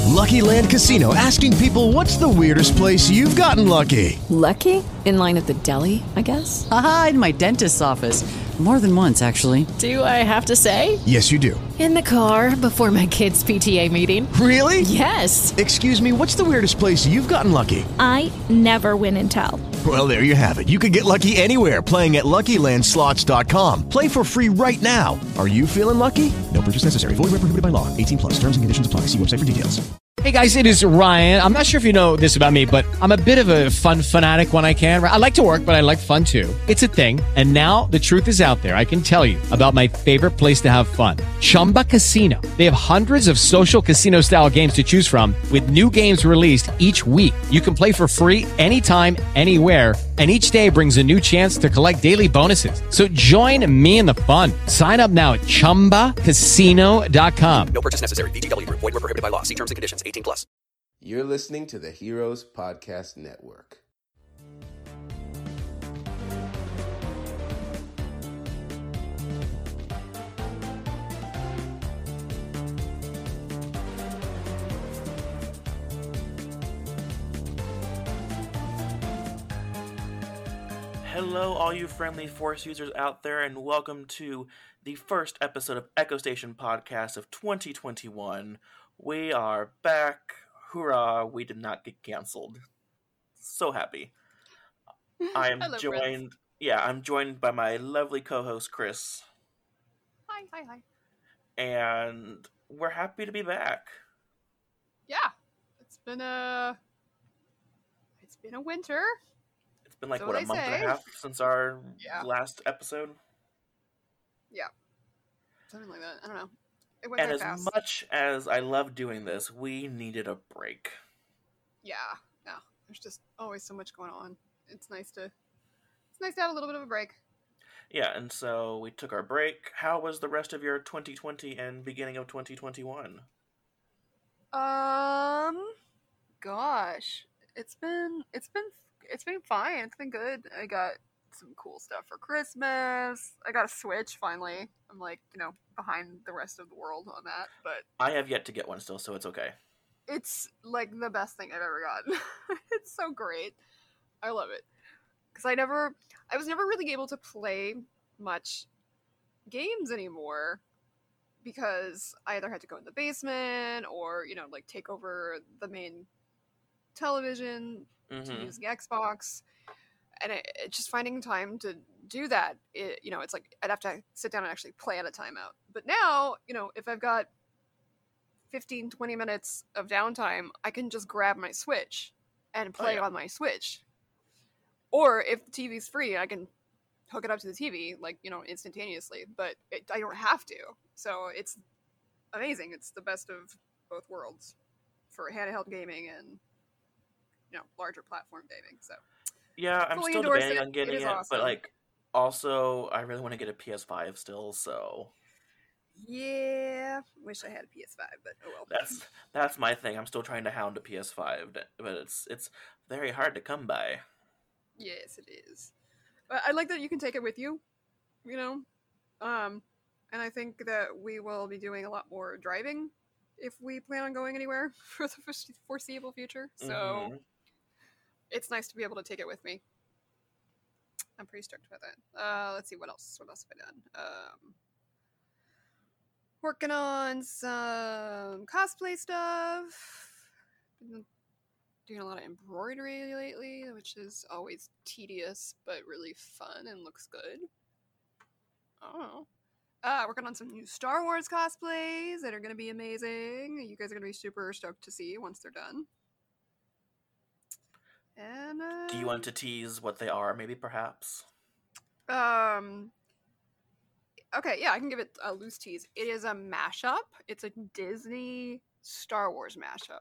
Lucky Land Casino, asking people, what's the weirdest place you've gotten lucky? Lucky? In line at the deli, I guess? Aha, in my dentist's office. More than once, actually. Do I have to say? Yes, you do. In the car before my kids' PTA meeting. Really? Yes. Excuse me, what's the weirdest place you've gotten lucky? I never win and tell. Well, there you have it. You can get lucky anywhere, playing at LuckyLandSlots.com. Play for free right now. Are you feeling lucky? No purchase necessary. Void where prohibited by law. 18 plus. Terms and conditions apply. See website for details. Hey guys, it is Ryan. I'm not sure if you know this about me, but I'm a bit of a fun fanatic when I can. I like to work, but I like fun too. It's a thing. And now the truth is out there. I can tell you about my favorite place to have fun. Chumba Casino. They have hundreds of social casino style games to choose from with new games released each week. You can play for free anytime, anywhere. And each day brings a new chance to collect daily bonuses. So join me in the fun. Sign up now at ChumbaCasino.com. No purchase necessary. VGW Group. Void where prohibited by law. See terms and conditions. 18 plus. You're listening to the Heroes Podcast Network. Hello, all you friendly Force users out there, and welcome to the first episode of Echo Station Podcast of 2021. We are back. Hoorah, we did not get canceled. So happy. I'm joined by my lovely co-host, Chris. Hi. And we're happy to be back. Yeah, it's been a winter. It's been like, So what, a they month and say. a half since our last episode? Yeah, something like that. I don't know. It went And very as fast. much as I love doing this, we needed a break. Yeah. There's just always so much going on. It's nice to have a little bit of a break. Yeah, and so we took our break. How was the rest of your 2020 and beginning of 2021? Gosh, it's been fine. It's been good. I got some cool stuff for Christmas. I got a Switch finally. I'm like, behind the rest of the world on that, but I have yet to get one still, so it's okay. it's like the best thing I've ever gotten. It's so great. I love it. Because I was never really able to play much games anymore because I either had to go in the basement or, take over the main television to use the Xbox. And just finding time to do that, it's like I'd have to sit down and actually play at a timeout. But now, if I've got 15, 20 minutes of downtime, I can just grab my Switch and play on my Switch. Or if the TV's free, I can hook it up to the TV, instantaneously. But I don't have to. So it's amazing. It's the best of both worlds for handheld gaming and, larger platform gaming. So yeah, I'm fully still endorse debating it. on getting It is it, awesome. but also I really want to get a PS5 still, so Yeah, wish I had a PS5, but oh well. that's my thing. I'm still trying to hound a PS5, but it's very hard to come by. Yes, it is. But I like that you can take it with you, and I think that we will be doing a lot more driving if we plan on going anywhere for the foreseeable future. So it's nice to be able to take it with me. I'm pretty stoked about that. Let's see, what else have I done? Working on some cosplay stuff. Been doing a lot of embroidery lately, which is always tedious, but really fun and looks good. Oh. Working on some new Star Wars cosplays that are going to be amazing. You guys are going to be super stoked to see once they're done. And, Do you want to tease what they are, maybe, perhaps? Okay, yeah, I can give it a loose tease. It is a mashup. It's a Disney Star Wars mashup.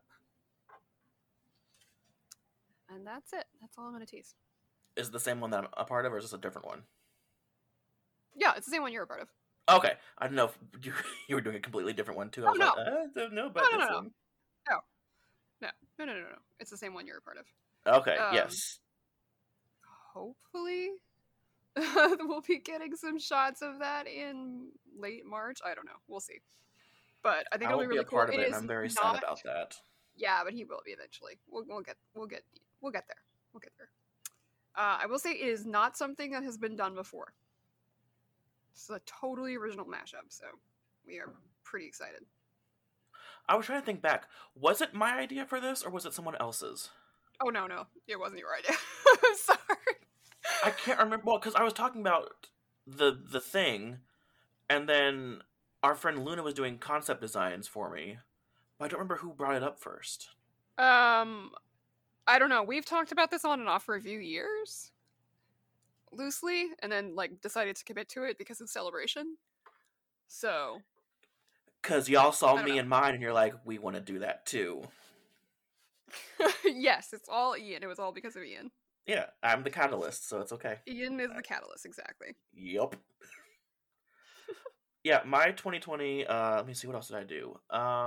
And that's it. That's all I'm going to tease. Is it the same one that I'm a part of, or is this a different one? Yeah, it's the same one you're a part of. Okay, I don't know if you were doing a completely different one, too. I was no. like, I don't know about this one. No. It's the same one you're a part of. Okay, yes. Hopefully, we'll be getting some shots of that in late March. I don't know. We'll see. But I think I it'll won't be really be a part cool. of it, and I'm very sad about that. Yeah, but he will be eventually. We'll get there. I will say it is not something that has been done before. It's a totally original mashup, so we are pretty excited. I was trying to think back. Was it my idea for this, or was it someone else's? Oh, no. It wasn't your idea. I'm sorry. I can't remember. Well, because I was talking about the thing, and then our friend Luna was doing concept designs for me, but I don't remember who brought it up first. I don't know. We've talked about this on and off for a few years, loosely, and then like decided to commit to it because of Celebration. So, because y'all saw me and mine, and you're like, we want to do that too. Yes, it's all Ian. It was all because of Ian. Yeah, I'm the catalyst, so it's okay. Ian is the catalyst, exactly. Yup. Yeah, my 2020. Let me see. What else did I do?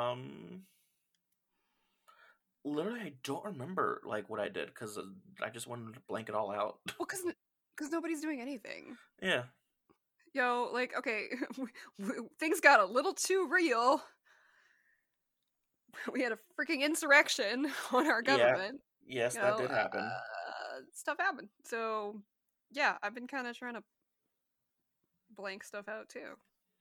Literally, I don't remember like what I did because I just wanted to blank it all out. Well, because nobody's doing anything. Yeah. Yo, like, okay, things got a little too real. We had a freaking insurrection on our government. Yeah. Yes, that did happen. Stuff happened. So, yeah, I've been kind of trying to blank stuff out too.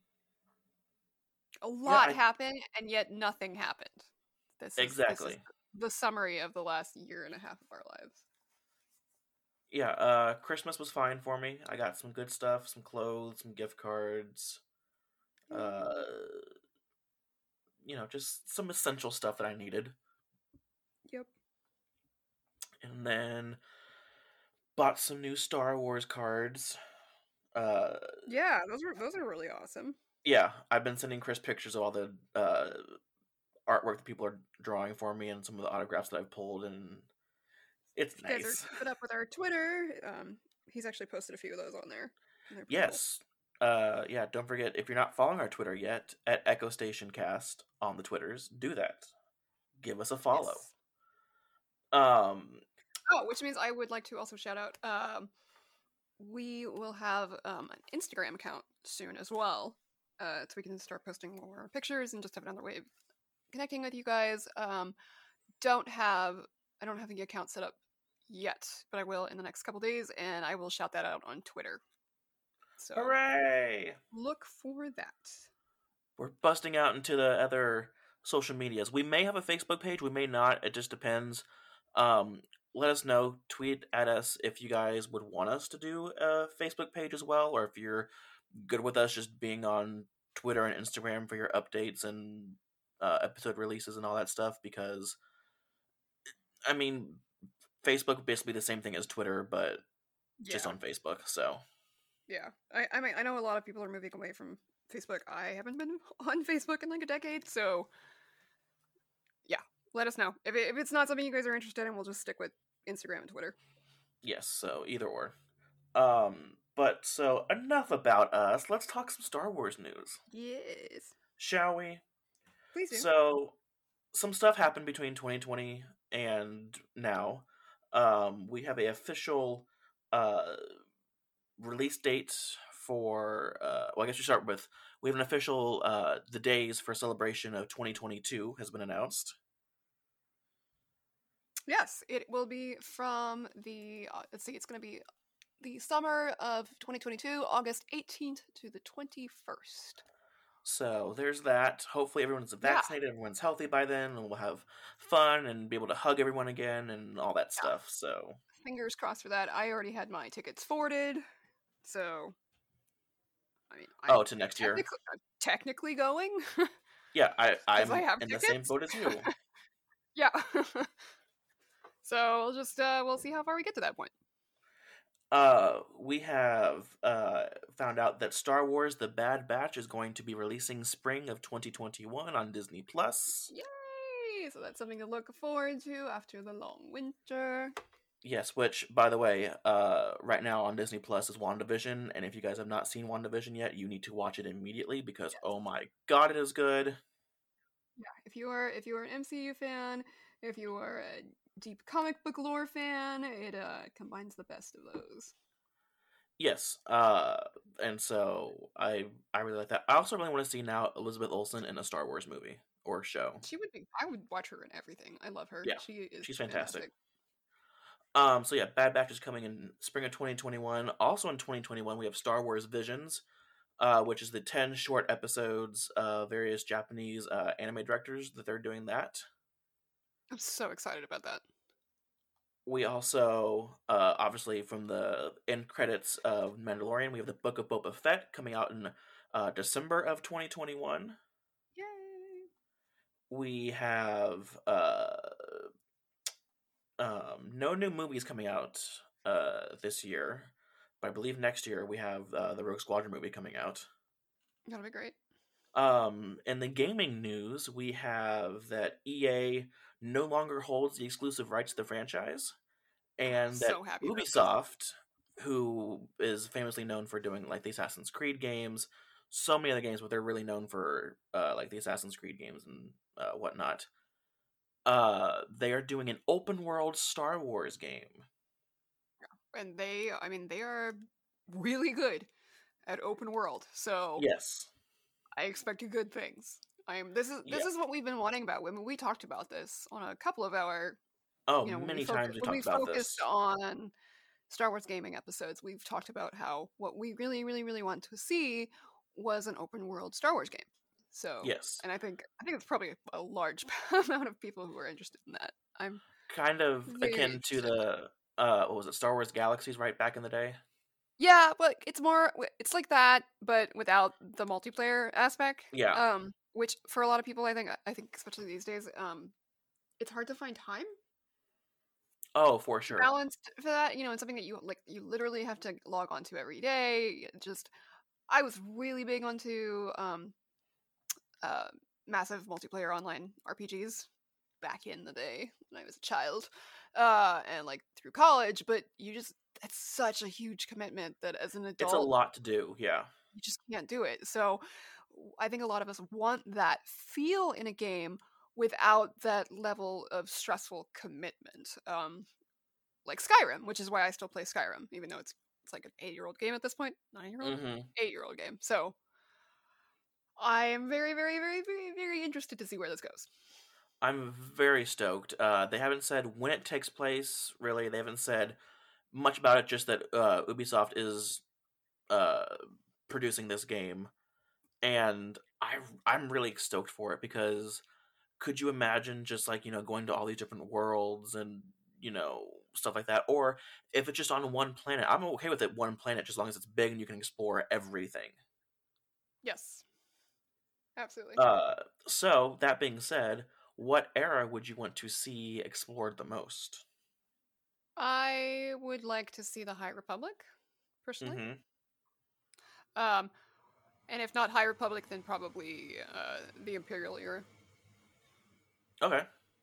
A lot happened, and yet nothing happened. This is the summary of the last year and a half of our lives. Yeah, Christmas was fine for me. I got some good stuff, some clothes, some gift cards. Just some essential stuff that I needed. Yep. And then bought some new Star Wars cards. Yeah, those are really awesome. Yeah, I've been sending Chris pictures of all the artwork that people are drawing for me and some of the autographs that I've pulled, and it's nice. You guys are keeping up with our Twitter. He's actually posted a few of those on there. Yes. Cool. Yeah, don't forget, if you're not following our Twitter yet, at Echo Station Cast on the Twitters, do that. Give us a follow. Yes. Which means I would like to also shout out, we will have an Instagram account soon as well, so we can start posting more pictures and just have another way of connecting with you guys. I don't have the account set up yet, but I will in the next couple days, and I will shout that out on Twitter. So, hooray! Look for that. We're busting out into the other social medias. We may have a Facebook page, we may not. It just depends. Let us know. Tweet at us if you guys would want us to do a Facebook page as well, or if you're good with us just being on Twitter and Instagram for your updates and episode releases and all that stuff, because, I mean, Facebook basically the same thing as Twitter, but just on Facebook, so... Yeah, I mean, I know a lot of people are moving away from Facebook. I haven't been on Facebook in like a decade, so yeah, let us know. If it's not something you guys are interested in, we'll just stick with Instagram and Twitter. Yes, so either or. But so enough about us. Let's talk some Star Wars news. Yes. Shall we? Please do. So, some stuff happened between 2020 and now. We have an official release date for I guess we start with, we have an official the days for Celebration of 2022 has been announced. Yes, it will be from the it's going to be the summer of 2022, August 18th to the 21st. So there's that. Hopefully everyone's vaccinated, everyone's healthy by then, and we'll have fun and be able to hug everyone again and all that stuff. So fingers crossed for that. I already had my tickets forwarded. So, I mean, to next year. I'm technically going. Yeah, I'm in tickets. The same boat as you. Yeah. So we'll see how far we get to that point. We have found out that Star Wars: The Bad Batch is going to be releasing spring of 2021 on Disney Plus. Yay! So that's something to look forward to after the long winter. Yes, which, by the way, right now on Disney Plus is WandaVision, and if you guys have not seen WandaVision yet, you need to watch it immediately because, oh my god, it is good. Yeah, if you are an MCU fan, if you are a deep comic book lore fan, it combines the best of those. Yes, and so I really like that. I also really want to see now Elizabeth Olsen in a Star Wars movie, or show. I would watch her in everything. I love her. Yeah, She's fantastic. So yeah, Bad Batch is coming in spring of 2021. Also in 2021, we have Star Wars Visions, which is the 10 short episodes of various Japanese anime directors that they're doing that. I'm so excited about that. We also, obviously, from the end credits of Mandalorian, we have the Book of Boba Fett coming out in December of 2021. Yay! We have no new movies coming out this year, but I believe next year we have the Rogue Squadron movie coming out. That'll be great. In the gaming news, we have that EA no longer holds the exclusive rights to the franchise, and that So happy about Ubisoft, who is famously known for doing like the Assassin's Creed games, so many other games, but they're really known for like the Assassin's Creed games and whatnot. They are doing an open world Star Wars game. And they are really good at open world. So Yes. I expect good things. This is what we've been wanting about. I mean, we talked about this on a couple of our Many times we when we talked about focused this. on Star Wars gaming episodes. We've talked about how what we really, really, really want to see was an open world Star Wars game. So Yes. and I think it's probably a large amount of people who are interested in that. I'm Kind of very akin to interested. the what was it, Star Wars Galaxies, right back in the day? Yeah, but it's like that, but without the multiplayer aspect. Yeah. Which for a lot of people, I think especially these days, it's hard to find time Oh, for sure. balanced for that. It's something that you literally have to log on to every day. I was really big onto massive multiplayer online RPGs back in the day when I was a child, and like through college. But that's such a huge commitment that as an adult, It's a lot to do, yeah. you just can't do it. So I think a lot of us want that feel in a game without that level of stressful commitment. Like Skyrim, which is why I still play Skyrim, even though it's like an 8-year-old game at this point. 9-year-old? Mm-hmm. 8-year-old game. So I am very, very, very, very, very interested to see where this goes. I'm very stoked. They haven't said when it takes place, really. They haven't said much about it, just that Ubisoft is producing this game. And I'm really stoked for it, because could you imagine just like, going to all these different worlds and, stuff like that? Or if it's just on one planet, I'm okay with it one planet, just as long as it's big and you can explore everything. Yes. Absolutely. So, that being said, what era would you want to see explored the most? I would like to see the High Republic, personally. Mm-hmm. And if not High Republic, then probably the Imperial era. Okay.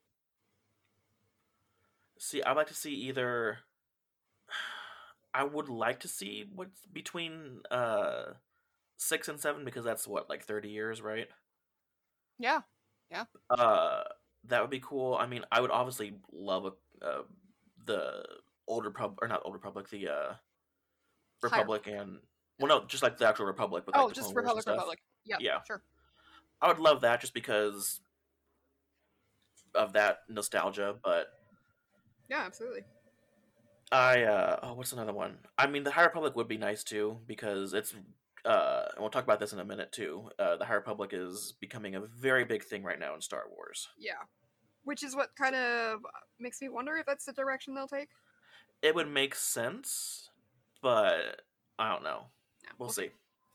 See, I'd like to see either... I would like to see what's between 6 and 7, because that's what, like 30 years, right? Yeah. That would be cool. I mean, I would obviously love the Old Republic, or not Old Republic, the Republic, and well, no, just like the actual Republic. With, like, the just Clone Wars and stuff. Republic. Yeah, sure. I would love that just because of that nostalgia, but yeah, absolutely. what's another one? I mean, the High Republic would be nice too, because it's and we'll talk about this in a minute too. The High Republic is becoming a very big thing right now in Star Wars. Yeah. Which is what kind of makes me wonder if that's the direction they'll take. It would make sense, but I don't know. Yeah, we'll see.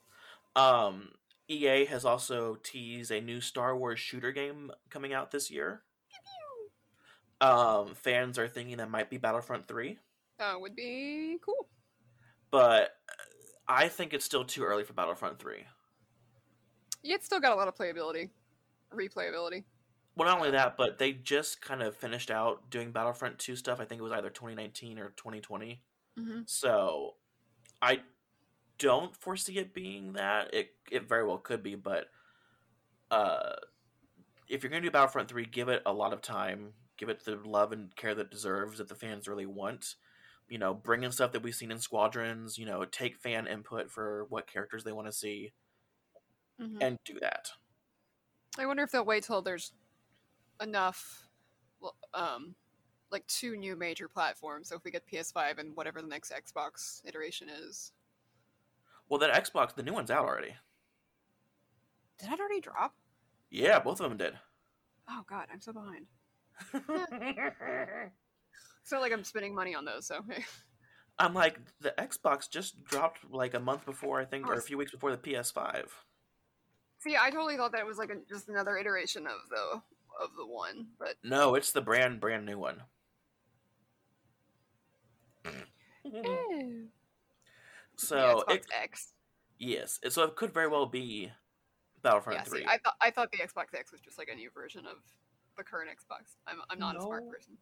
EA has also teased a new Star Wars shooter game coming out this year. Fans are thinking that might be Battlefront 3. Would be cool. But I think it's still too early for Battlefront 3. Yeah, it's still got a lot of replayability. Well, not only that, but they just kind of finished out doing Battlefront 2 stuff. I think it was either 2019 or 2020. Mm-hmm. So I don't foresee it being that. It very well could be, but if you're going to do Battlefront 3, give it a lot of time. Give it the love and care that it deserves, that the fans really want. Bring in stuff that we've seen in Squadrons. Take fan input for what characters they want to see, Mm-hmm. and do that. I wonder if they'll wait till there's enough, like 2 new major platforms. So if we get PS5 and whatever the next Xbox iteration is. Well, that Xbox, the new one's out already. Did that already drop? Yeah, both of them did. Oh god, I'm so behind. It's not like I'm spending money on those, so hey. I'm like, the Xbox just dropped like a month before, I think, or a few weeks before the PS5. See, I totally thought that was like just another iteration of the one, but No, it's the brand new one. So the Xbox X. Yes, so it could very well be Battlefront 3. See, I thought the Xbox X was just like a new version of the current Xbox. I'm not a smart person.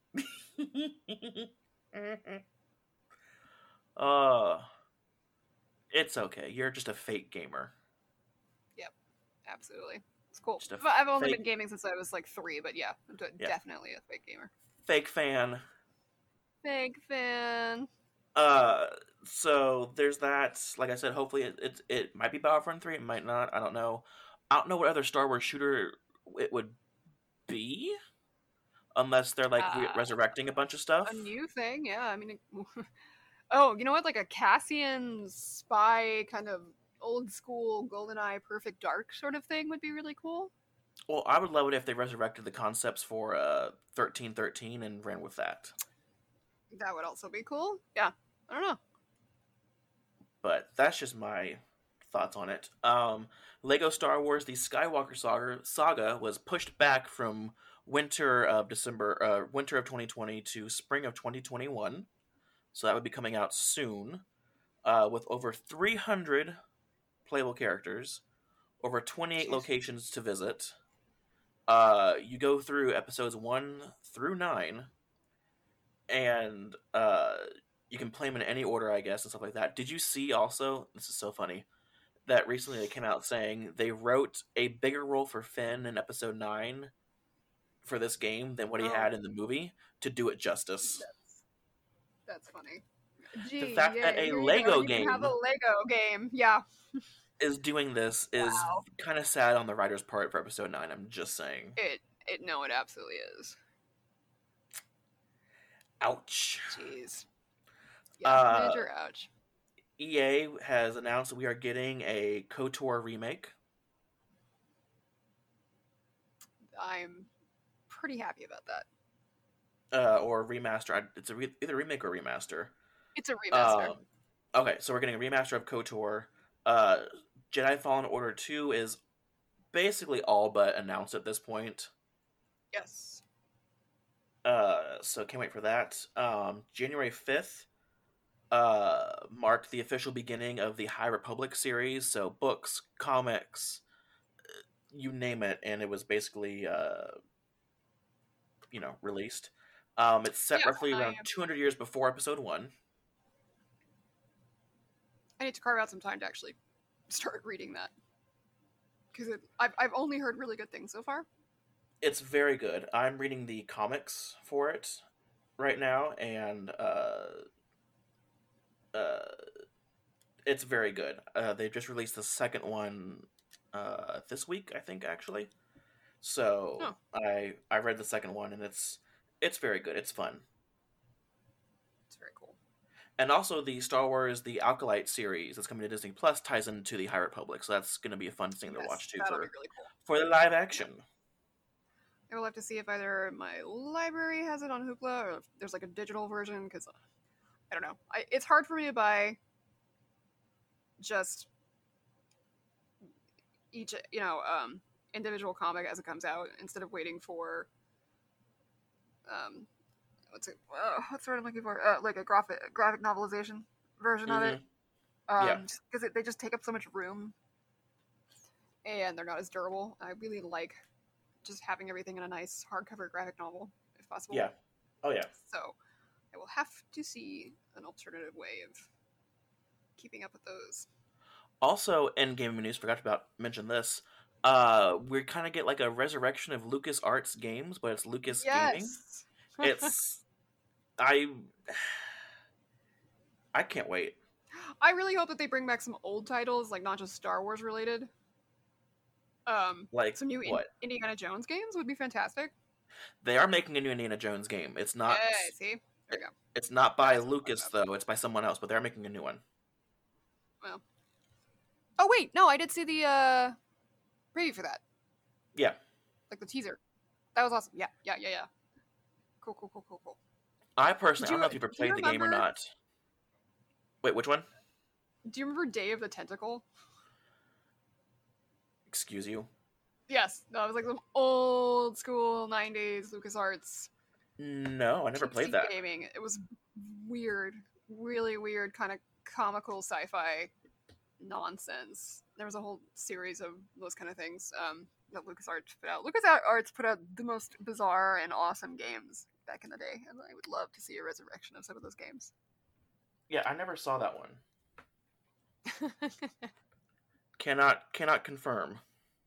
It's okay. You're just a fake gamer. Yep, absolutely. It's cool. I've only been gaming since I was like 3, but yeah, I'm definitely a fake gamer. Fake fan. Fake fan. So there's that. Like I said, hopefully it might be Battlefront 3. It might not. I don't know. I don't know what other Star Wars shooter it would be, unless they're like resurrecting a bunch of stuff. A new thing, yeah. I mean, oh, you know what? Like a Cassian spy kind of old school GoldenEye Perfect Dark sort of thing would be really cool. Well, I would love it if they resurrected the concepts for 1313 and ran with that. That would also be cool. Yeah, I don't know. But that's just my thoughts on it. Lego Star Wars: The Skywalker Saga was pushed back from winter of 2020 to spring of 2021. So that would be coming out soon, with over 300 playable characters, over 28 locations to visit. You go through episodes 1 through 9, and you can play them in any order, I guess, and stuff like that. Did you see also, this is so funny, that recently they came out saying they wrote a bigger role for Finn in episode 9 for this game than what he had in the movie to do it justice. That's funny. The fact that a Lego game have a Lego game, yeah, is doing this is kind of sad on the writer's part for episode 9. I'm just saying. It absolutely is. Ouch. Jeez. Yeah, major ouch. EA has announced that we are getting a KOTOR remake. I'm pretty happy about that. Or remaster. It's either remake or remaster. It's a remaster. Okay, so we're getting a remaster of KOTOR. Jedi Fallen Order 2 is basically all but announced at this point. Yes. So can't wait for that. January 5th marked the official beginning of the High Republic series. So books, comics, you name it, and it was basically released. It's set roughly around 200 years before episode 1. I need to carve out some time to actually start reading that, because I've only heard really good things so far. It's very good. I'm reading the comics for it right now, and it's very good. They've just released the second one this week, I think, actually. So I read the second one, and it's very good. It's fun. It's very cool. And also the Star Wars, the Acolyte series that's coming to Disney Plus ties into the High Republic, so that's going to be a fun thing to watch too that'll be really cool. For the live action. I will have to see if either my library has it on Hoopla or if there's like a digital version, because I don't know. It's hard for me to buy just each individual comic as it comes out instead of waiting for what's the word I'm looking for? Like a graphic novelization version of it. Because they just take up so much room and they're not as durable. I really like just having everything in a nice hardcover graphic novel, if possible. Yeah. Oh, yeah. So I will have to see an alternative way of keeping up with those. Also, in gaming news, forgot to mention this. We kind of get like a resurrection of LucasArts games, but it's Lucas Gaming. It's I can't wait. I really hope that they bring back some old titles, like not just Star Wars related. Like some new what? Indiana Jones games would be fantastic. They are making a new Indiana Jones game. It's not. Yeah, see, there you go. It's not by Lucas though. It's by someone else, but they're making a new one. Well. Oh wait, no, I did see the preview for that. Yeah. Like the teaser. That was awesome. Yeah. Cool. I personally, I don't know if you've ever played the game or not. Wait, which one? Do you remember Day of the Tentacle? Excuse you? Yes. No, it was like some old school 90s LucasArts. No, I never played that. Gaming. It was weird. Really weird, kind of comical sci-fi nonsense. There was a whole series of those kind of things that LucasArts put out. LucasArts put out the most bizarre and awesome games back in the day, and I would love to see a resurrection of some of those games. Yeah, I never saw that one. Cannot confirm.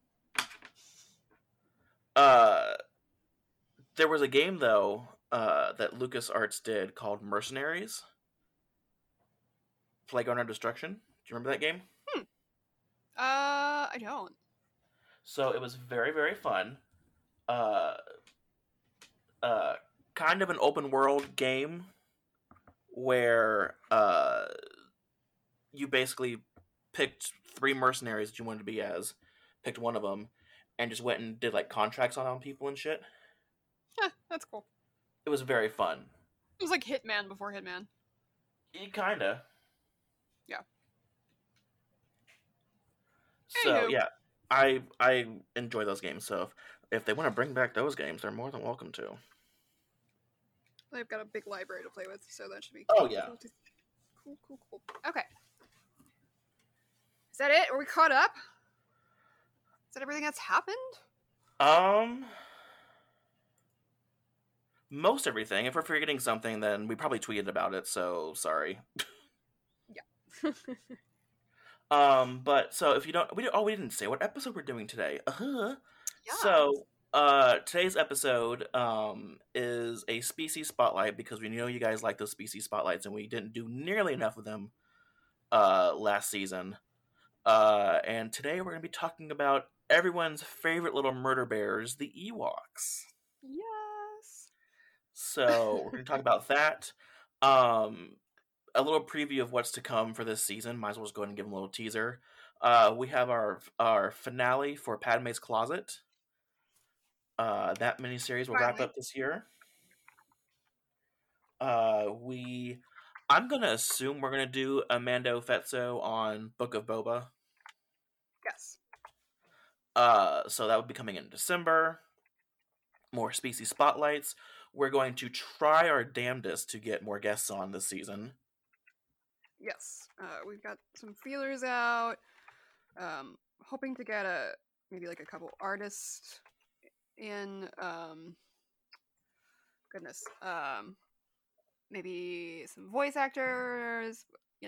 There was a game though that LucasArts did called Mercenaries. Playground of Destruction. Do you remember that game? I don't. So it was very, very fun. Kind of an open world game where you basically picked 3 mercenaries that you wanted to be as, picked one of them, and just went and did like contracts on people and shit. Yeah, that's cool. It was very fun. It was like Hitman before Hitman. Kinda. Yeah. So yeah, I enjoy those games. So if they want to bring back those games, they're more than welcome to. They've got a big library to play with, so that should be cool. Oh yeah. Cool. Okay. Is that it? Are we caught up? Is that everything that's happened? Most everything. If we're forgetting something, then we probably tweeted about it, so sorry. Yeah. But so if you don't, we didn't say what episode we're doing today. Yeah. So, today's episode, is a species spotlight because we know you guys like those species spotlights and we didn't do nearly enough of them, last season. And today we're going to be talking about everyone's favorite little murder bears, the Ewoks. Yes. So we're going to talk about that. A little preview of what's to come for this season. Might as well just go ahead and give them a little teaser. We have our finale for Padme's Closet. That miniseries will wrap up this year. I'm going to assume we're going to do a Mando Fetzo on Book of Boba. Yes. So that would be coming in December. More species spotlights. We're going to try our damnedest to get more guests on this season. Yes. We've got some feelers out. Hoping to get maybe like a couple artists in. Maybe some voice actors.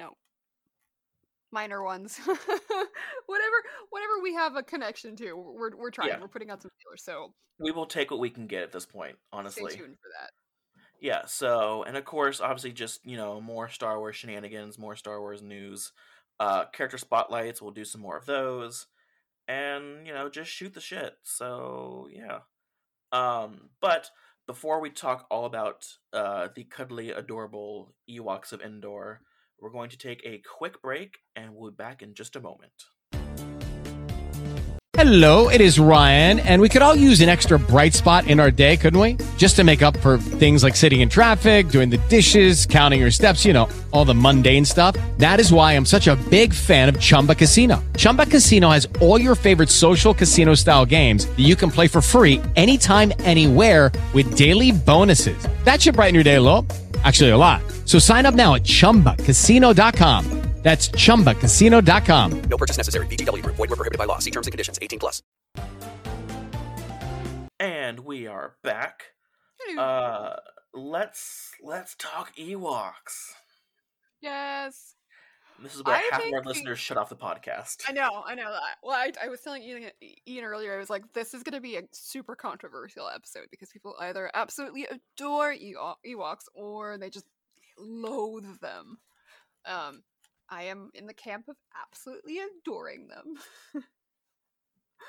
Minor ones. whatever we have a connection to, we're trying. Yeah. We're putting out some feelers, so we will take what we can get at this point, honestly. Stay tuned for that. Yeah, so, and of course, obviously just, more Star Wars shenanigans, more Star Wars news, character spotlights, we'll do some more of those, and, just shoot the shit, so, yeah. But before we talk all about the cuddly, adorable Ewoks of Endor, we're going to take a quick break, and we'll be back in just a moment. Hello, it is Ryan, and we could all use an extra bright spot in our day, couldn't we? Just to make up for things like sitting in traffic, doing the dishes, counting your steps, all the mundane stuff. That is why I'm such a big fan of Chumba Casino. Chumba Casino has all your favorite social casino-style games that you can play for free anytime, anywhere with daily bonuses. That should brighten your day a little. Actually, a lot. So sign up now at ChumbaCasino.com. That's ChumbaCasino.com. No purchase necessary. VGW Group. Void where prohibited by law. See terms and conditions. 18+. And we are back. Let's talk Ewoks. Yes. This is where half of our listeners shut off the podcast. I know that. Well, I was telling Ian earlier, I was like, this is going to be a super controversial episode because people either absolutely adore Ewoks or they just loathe them. I am in the camp of absolutely adoring them.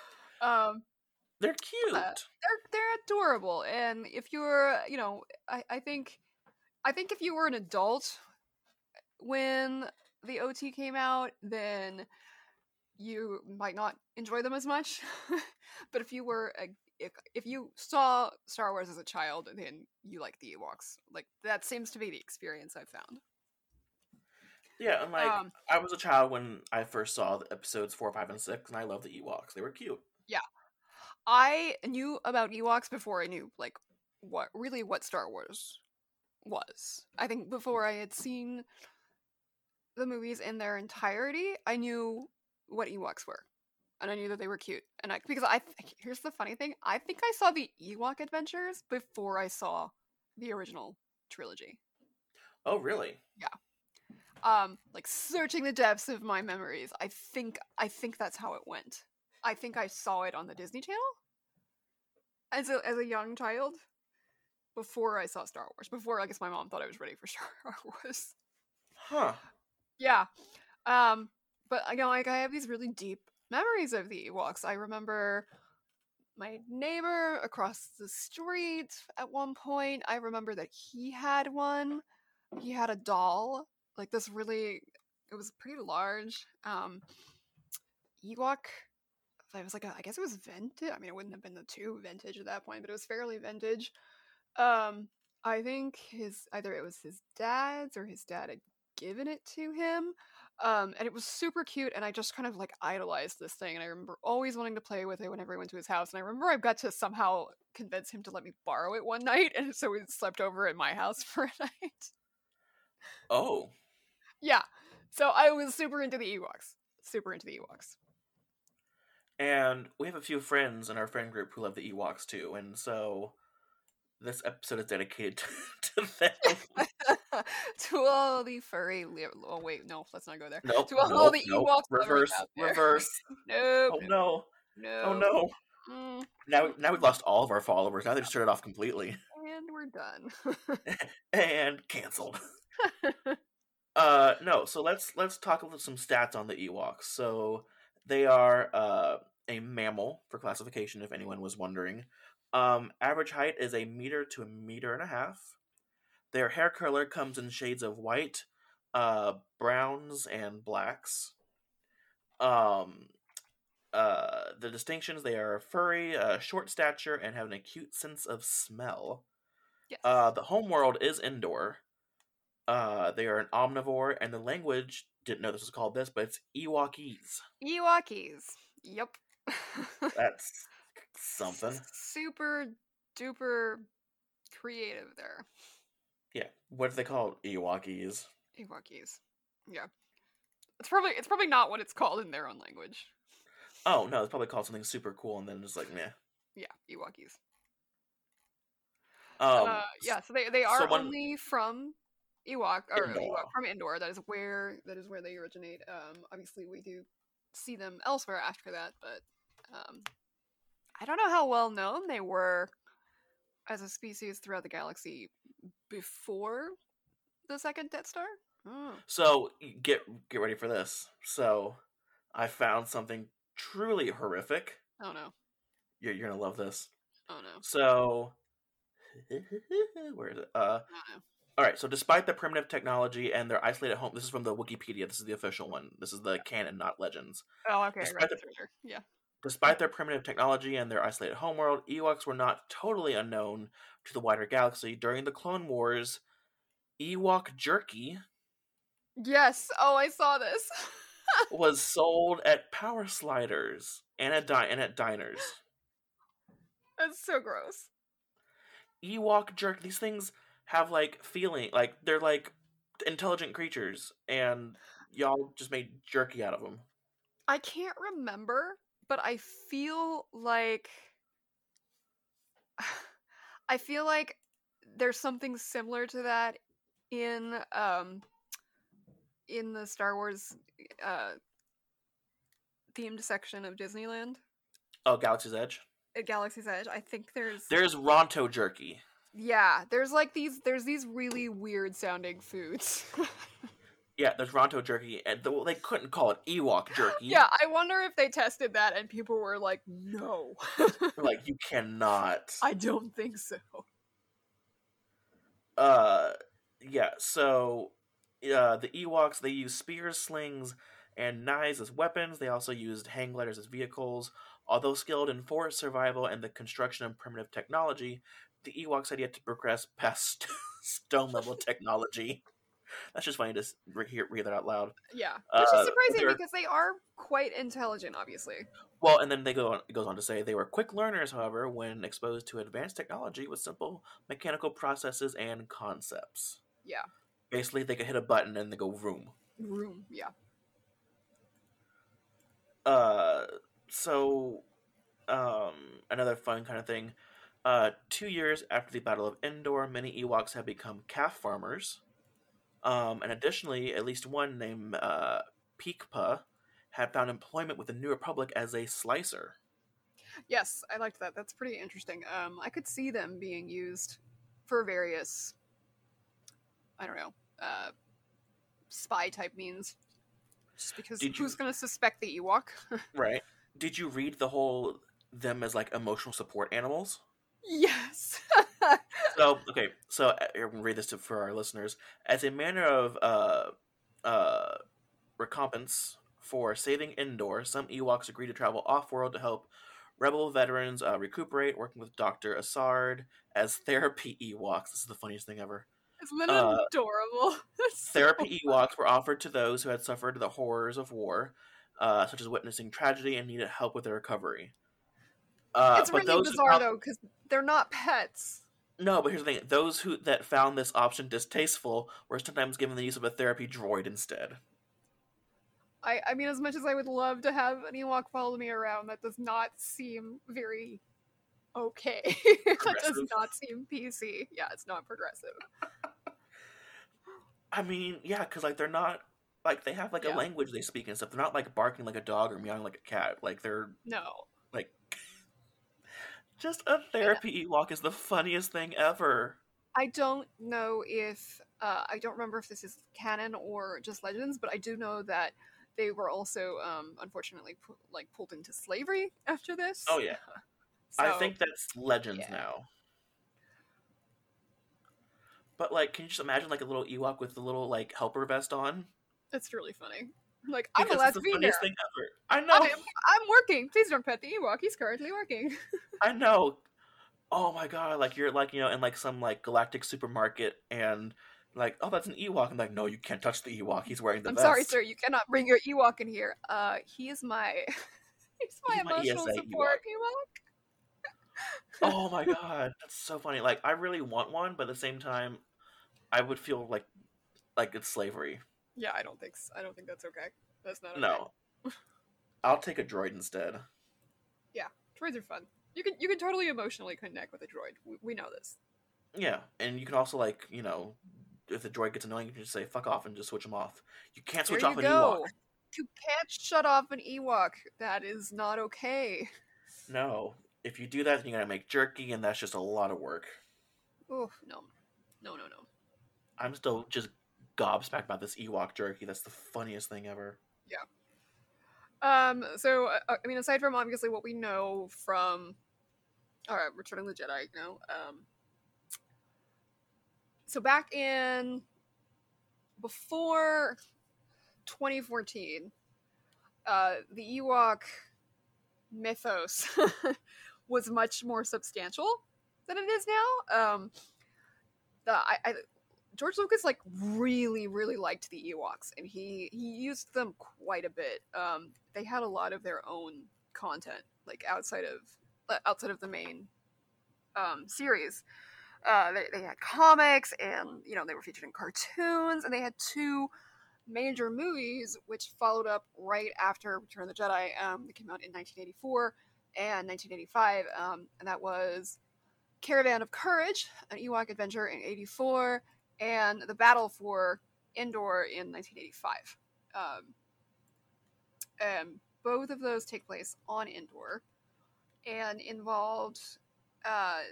Um, They're cute. they're adorable, and if you're, I think if you were an adult when the OT came out, then you might not enjoy them as much. But if you were if you saw Star Wars as a child, then you like the Ewoks. Like, that seems to be the experience I've found. Yeah, and like I was a child when I first saw the episodes 4, 5, and 6, and I loved the Ewoks. They were cute. Yeah, I knew about Ewoks before I knew like what Star Wars was. I think before I had seen the movies in their entirety, I knew what Ewoks were, and I knew that they were cute. And here's the funny thing: I think I saw the Ewok Adventures before I saw the original trilogy. Oh, really? Yeah. Like, searching the depths of my memories, I think that's how it went. I think I saw it on the Disney Channel as a young child before I saw Star Wars. Before, I guess, my mom thought I was ready for Star Wars. Huh. Yeah. But I have these really deep memories of the Ewoks. I remember my neighbor across the street at one point. I remember that he had one. He had a doll. Like, this really, it was pretty large. Ewok. It was like I guess it was vintage. I mean, it wouldn't have been the two vintage at that point, but it was fairly vintage. I think either it was his dad's or his dad had given it to him. And it was super cute, and I just kind of like idolized this thing, and I remember always wanting to play with it whenever I went to his house. And I remember I got to somehow convince him to let me borrow it one night, and so we slept over at my house for a night. Oh. Yeah. So I was super into the Ewoks. And we have a few friends in our friend group who love the Ewoks too, and so this episode is dedicated to them. To all the furry... Oh, wait, no, let's not go there. Nope, to all the Ewoks reverse. Nope. Oh, no. Oh, no. Now we've lost all of our followers. Now they just turned it off completely. And we're done. And canceled. No, so let's talk about some stats on the Ewoks. So they are a mammal for classification, if anyone was wondering. Average height is 1 meter to 1.5 meters. Their hair color comes in shades of white, browns, and blacks. The distinctions: they are furry, short stature, and have an acute sense of smell. Yes. The homeworld is indoor. They are an omnivore, and the language, didn't know this was called this, but it's Ewokese. Ewokese. Yep. That's something. Super duper creative there. Yeah. What do they call Ewokese? Ewokese. Yeah. It's probably not what it's called in their own language. Oh, no, it's probably called something super cool, and then just like, meh. Yeah, Ewokese. Yeah, so they are only from Ewok, or Ewok from Endor. That is where they originate. Obviously we do see them elsewhere after that, but I don't know how well known they were as a species throughout the galaxy before the second Death Star. So get ready for this. So I found something truly horrific. Oh no. You're gonna love this. Oh no. So where is it? Alright, so despite the primitive technology and their isolated home, this is from the Wikipedia, this is the official one. This is the canon, not legends. Oh, okay, right. Yeah. Despite their primitive technology and their isolated homeworld, Ewoks were not totally unknown to the wider galaxy. During the Clone Wars, Ewok jerky... Yes, oh, I saw this. was sold at power sliders and at diners. That's so gross. Ewok jerky, these things have like feeling, like they're like intelligent creatures, and y'all just made jerky out of them. I can't remember, but I feel like there's something similar to that in the Star Wars themed section of Disneyland. Oh, Galaxy's Edge? At Galaxy's Edge, I think there's Ronto jerky. Yeah, there's these really weird sounding foods. Yeah, there's Ronto jerky, and they couldn't call it Ewok jerky. Yeah, I wonder if they tested that and people were like, no. Like, you cannot. I don't think so. Yeah, so the Ewoks, they use spears, slings, and knives as weapons. They also used hang gliders as vehicles. Although skilled in forest survival and the construction of primitive technology, the Ewoks had yet to progress past stone-level technology. That's just funny to read that out loud. Yeah, which is surprising they're- because they are quite intelligent, obviously. Well, and then it goes on to say they were quick learners, however, when exposed to advanced technology with simple mechanical processes and concepts. Yeah. Basically, they could hit a button and they go vroom. Room, yeah. Another fun kind of thing. 2 years after the Battle of Endor, many Ewoks have become calf farmers. And additionally, at least one named Peekpa had found employment with the New Republic as a slicer. Yes, I liked that. That's pretty interesting. I could see them being used for various, I don't know, spy type means. Just because who's going to suspect the Ewok? Right. Did you read the whole them as like emotional support animals? Yes. So I'm gonna read this for our listeners. As a manner of recompense for saving Endor, some Ewoks agreed to travel off-world to help rebel veterans recuperate, working with Dr. Assard as therapy Ewoks. This is the funniest thing ever. Isn't that adorable? Therapy Ewoks were offered to those who had suffered the horrors of war, such as witnessing tragedy and needed help with their recovery. It's really bizarre, though, because they're not pets. No, but here's the thing. Those that found this option distasteful were sometimes given the use of a therapy droid instead. I mean, as much as I would love to have an Ewok follow me around, that does not seem very okay. That does not seem PC. Yeah, it's not progressive. I mean, yeah, because, like, they're not, like, they have, like, a language they speak and stuff. They're not, like, barking like a dog or meowing like a cat. Like, they're... No. Like... Just a therapy Ewok is the funniest thing ever. I don't know if... I don't remember if this is canon or just legends, but I do know that they were also, unfortunately, pulled into slavery after this. Oh, yeah. So, I think that's legends now. But, like, can you just imagine, like, a little Ewok with the little, like, helper vest on? It's really funny. Like, Because I'm allowed it's to the be funniest here. thing ever. I know. I'm working. Please don't pet the Ewok. He's currently working. I know. Oh my god, like, you're, like, you know, in, like, some, like, galactic supermarket, and, like, oh, that's an Ewok. I'm like, no, you can't touch the Ewok. He's wearing the vest. I'm sorry, sir. You cannot bring your Ewok in here. He is my... he's my emotional ESA support Ewok. Oh my god, that's so funny. Like, I really want one, but at the same time, I would feel like it's slavery. Yeah, I don't think that's okay. That's not okay. No. I'll take a droid instead. Yeah, droids are fun. You can totally emotionally connect with a droid. We know this. Yeah, and you can also, like, you know, if the droid gets annoying, you can just say fuck off and just switch them off. You can't switch off an Ewok. You can't shut off an Ewok. That is not okay. No. If you do that, then you gotta make jerky, and that's just a lot of work. Oh, no. No. I'm still just gobsmacked about this Ewok jerky. That's the funniest thing ever. Yeah. So, I mean, aside from obviously what we know from Return of the Jedi, you know, so back in before 2014, the Ewok mythos was much more substantial than it is now. George Lucas really liked the Ewoks, and he used them quite a bit. They had a lot of their own content, like outside of the main series. They had comics, and you know, they were featured in cartoons, and they had 2 major movies which followed up right after Return of the Jedi. They came out in 1984 and 1985, and that was Caravan of Courage, an Ewok adventure in 1984, and The Battle for Endor in 1985. And both of those take place on Endor and involved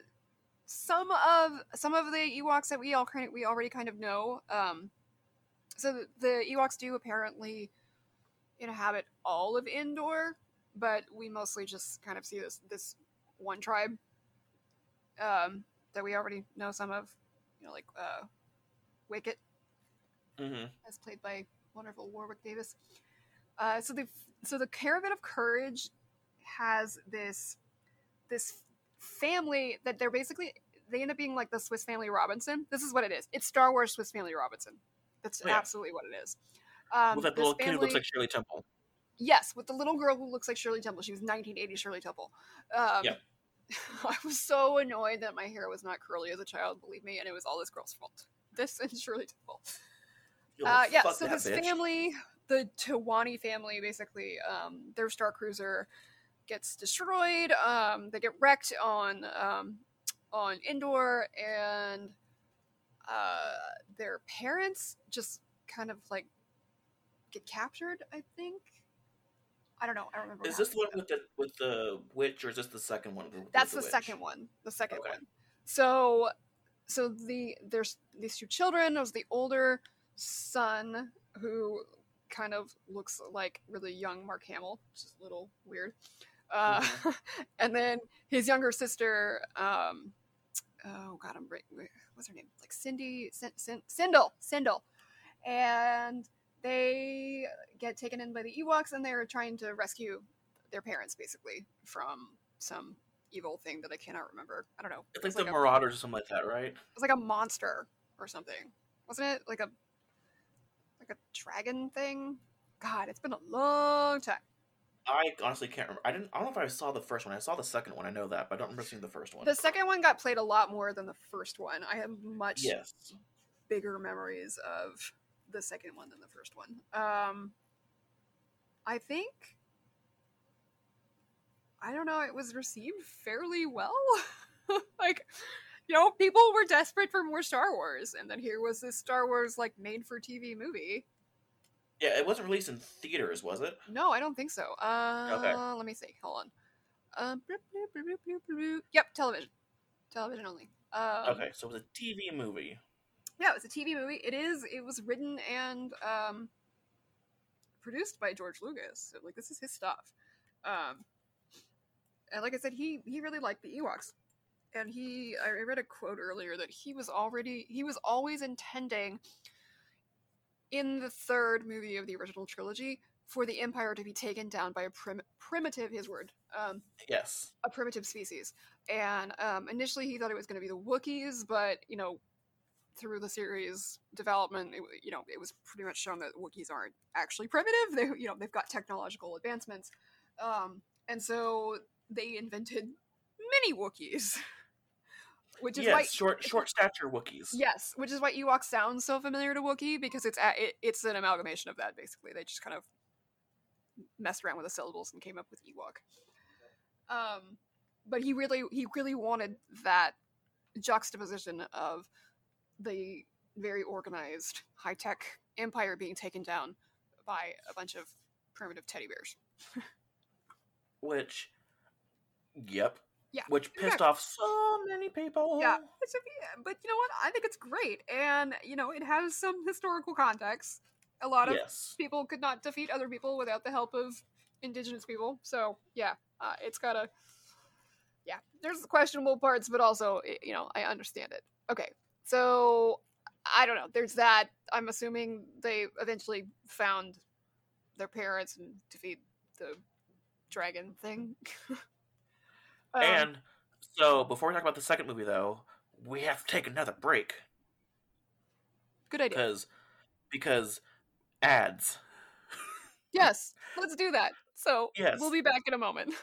some of the Ewoks that we already kind of know. So the Ewoks do apparently inhabit all of Endor, but we mostly just kind of see this one tribe that we already know some of, like Wicket, as played by wonderful Warwick Davis. So the Caravan of Courage has this family that they end up being like the Swiss Family Robinson. This is what it is. It's Star Wars Swiss Family Robinson. That's absolutely what it is. With that little kid who looks like Shirley Temple. Yes, with the little girl who looks like Shirley Temple. She was 1980 Shirley Temple. I was so annoyed that my hair was not curly as a child, believe me, and it was all this girl's fault. This and Shirley Temple. So this family, the Tawani family, basically, their Star Cruiser gets destroyed. They get wrecked on Endor, and their parents just kind of like get captured, I think. I don't know. I don't remember. Is this the one with the witch, or is this the second one? That's the second one. The second one. So there's these two children. It was the older son who kind of looks like really young Mark Hamill, which is a little weird. And then his younger sister. Oh God, what's her name? Like Cindy, Sindel, and they get taken in by the Ewoks, and they're trying to rescue their parents, basically, from some evil thing that I cannot remember. I don't know. It's like the Marauders or something like that, right? It was like a monster or something, wasn't it? Like a dragon thing. God, it's been a long time. I honestly can't remember. I don't know if I saw the first one. I saw the second one. I know that, but I don't remember seeing the first one. The second one got played a lot more than the first one. I have much bigger memories of the second one than the first one. I think, I don't know, it was received fairly well. Like, people were desperate for more Star Wars, and then here was this Star Wars, like, made-for-TV movie. Yeah, it wasn't released in theaters, was it? No, I don't think so. Okay. Let me see. Hold on. Yep, television. Television only. Okay, so it was a TV movie. Yeah, it was a TV movie. It was written and produced by George Lucas. So, like, this is his stuff. And like I said, he really liked the Ewoks. And I read a quote earlier that he was always intending, in the third movie of the original trilogy, for the Empire to be taken down by a primitive, his word. Yes. A primitive species. And initially he thought it was going to be the Wookiees, but, through the series development, it was pretty much shown that Wookiees aren't actually primitive. They've got technological advancements. And so they invented mini Wookiees. Which is why short stature Wookiees. Yes, which is why Ewok sounds so familiar to Wookiee, because it's an amalgamation of that, basically. They just kind of messed around with the syllables and came up with Ewok. But he really wanted that juxtaposition of the very organized, high-tech empire being taken down by a bunch of primitive teddy bears. Which, yep. Yeah. Which pissed off so many people. Yeah. But you know what? I think it's great. And, it has some historical context. A lot of people could not defeat other people without the help of indigenous people. So, yeah. It's got there's questionable parts, but also, I understand it. Okay. So, I don't know. There's that. I'm assuming they eventually found their parents and defeat the dragon thing. And so, before we talk about the second movie, though, we have to take another break. Good idea. Because ads. Yes, let's do that. So, we'll be back in a moment.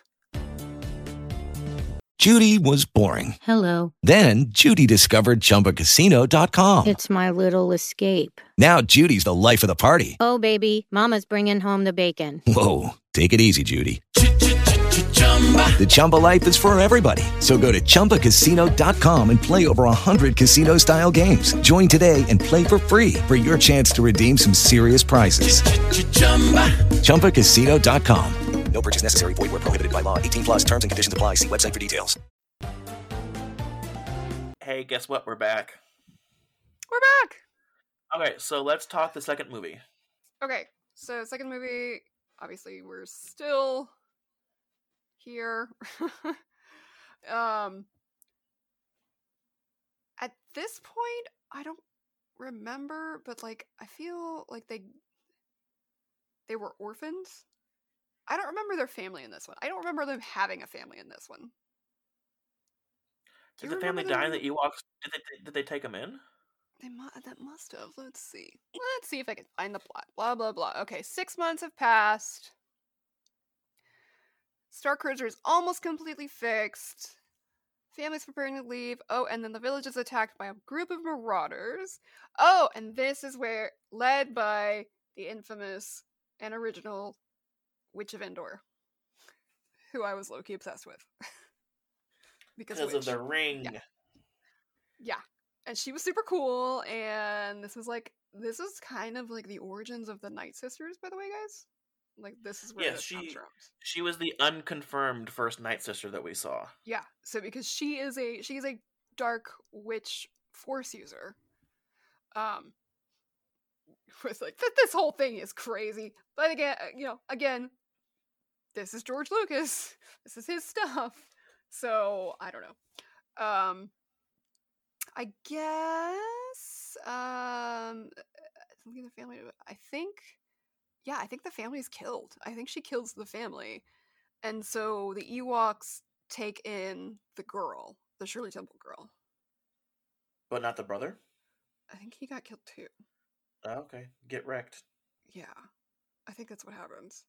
Judy was boring. Hello. Then, Judy discovered ChumbaCasino.com. It's my little escape. Now, Judy's the life of the party. Oh, baby, mama's bringing home the bacon. Whoa, take it easy, Judy. The Chumba life is for everybody. So go to ChumbaCasino.com and play over 100 casino-style games. Join today and play for free for your chance to redeem some serious prizes. ChumbaCasino.com. No purchase necessary. Void where prohibited by law. 18 plus terms and conditions apply. See website for details. Hey, guess what? We're back. We're back. Okay, so let's talk the second movie. Okay, so second movie, obviously we're still here. At this point, I don't remember, but like I feel like they were orphans. I don't remember their family in this one. I don't remember them having a family in this one. Did the family die in the Ewoks? Did they take them in? That must have. Let's see. Let's see if I can find the plot. Blah, blah, blah. Okay, 6 months have passed. Star Cruiser is almost completely fixed. Family's preparing to leave. Oh, and then the village is attacked by a group of marauders. Oh, and this is where, led by the infamous and original Witch of Endor, who I was low-key obsessed with. because of the ring. Yeah. And she was super cool, and this was kind of like the origins of the Night Sisters, by the way, guys. Like, this is where this comes from. She was the unconfirmed first Night Sister that we saw. Yeah, so because she is a dark witch force user. Was like this whole thing is crazy. But again, this is George Lucas. This is his stuff. So I don't know. I guess something the family. I think the family is killed. I think she kills the family, and so the Ewoks take in the girl, the Shirley Temple girl. But not the brother? I think he got killed too. Oh, okay. Get wrecked. Yeah. I think that's what happens.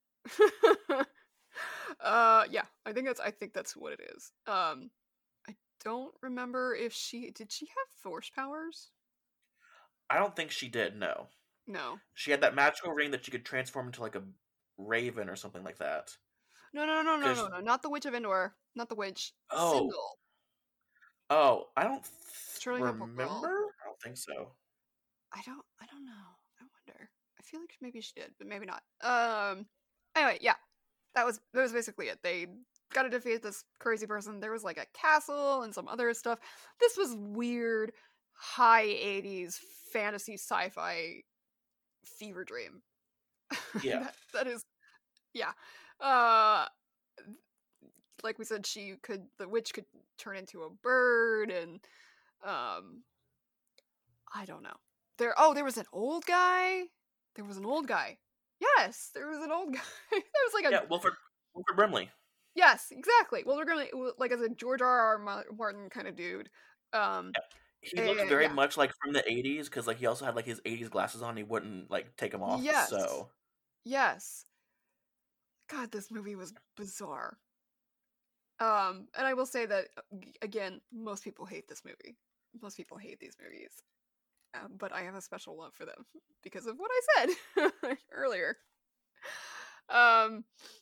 Yeah. I think that's what it is. I don't remember if did she have force powers? I don't think she did, no. No. She had that magical ring that she could transform into like a raven or something like that. No. Not the Witch of Endor. Not the witch. Oh. Sindel. Oh, I don't remember. I don't think so. I don't know. I wonder. I feel like maybe she did, but maybe not. Anyway, yeah. That was basically it. They got to defeat this crazy person. There was like a castle and some other stuff. This was weird, high 80s fantasy sci-fi fever dream. Yeah. that is, yeah. Like we said, the witch could turn into a bird, and I don't know. There was an old guy. Yes, there was an old guy. There was like a Wilford Brimley. Yes, exactly. Wilford Brimley, like as a George R.R. Martin kind of dude. He looked very much like from the 80s, because like he also had like his 80s glasses on. He wouldn't like take them off. Yes. So yes. God, this movie was bizarre. And I will say that again, most people hate this movie. Most people hate these movies. But I have a special love for them because of what I said earlier. I